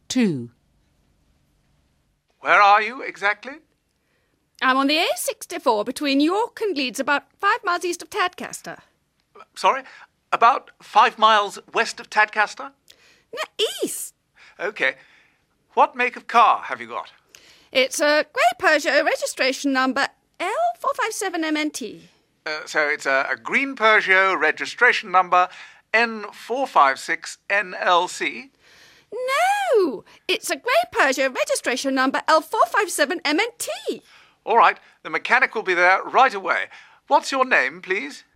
2. Where are you exactly? I'm on the A64 between York and Leeds, about 5 miles east of Tadcaster. Sorry? About 5 miles west of Tadcaster? No, east. OK. What make of car have you got? It's a grey Peugeot, registration number L457MNT. So it's a green Peugeot, registration number N456NLC? No, it's a grey Peugeot, registration number L457MNT. All right, the mechanic will be there right away. What's your name, please?